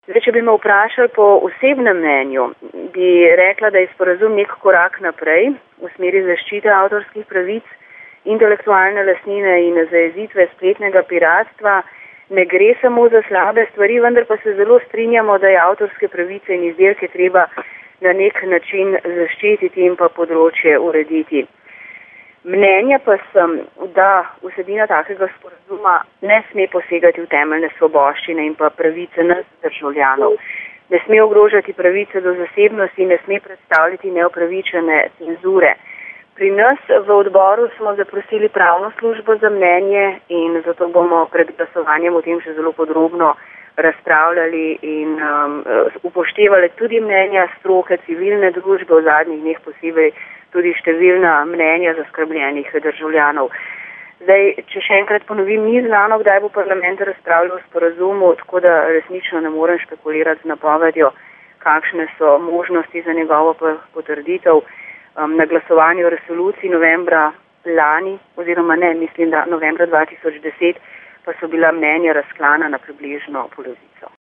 Zdaj, če bi me vprašali po osebnem mnenju, bi rekla, da je sporazum nek korak naprej v smeri zaščite avtorskih pravic, intelektualne lastnine in zajezitve spletnega piratstva. Ne gre samo za slabe stvari, vendar pa se zelo strinjamo, da je avtorske pravice in izdelke treba na nek način zaščititi in pa področje urediti. Mnenja pa sem, da vsebina takega sporazuma ne sme posegati v temeljne svoboščine in pa pravice nas državljanov. Ne sme ogrožati pravice do zasebnosti, ne sme predstavljati neopravičene cenzure. Pri nas v odboru smo zaprosili pravno službo za mnenje in zato bomo pred glasovanjem o tem še zelo podrobno razpravljali in upoštevali tudi mnenja stroke, civilne družbe, v zadnjih dneh posebej tudi številna mnenja zaskrbljenih državljanov. Zdaj, če še enkrat ponovim, ni znano, kdaj bo parlament razpravljal o sporazumu, tako da resnično ne morem špekulirati z napovedjo, kakšne so možnosti za njegovo potrditev. Na glasovanju o resoluciji novembra lani, oziroma ne, mislim, da novembra 2010, pa so bila mnenja razklana na približno polovico.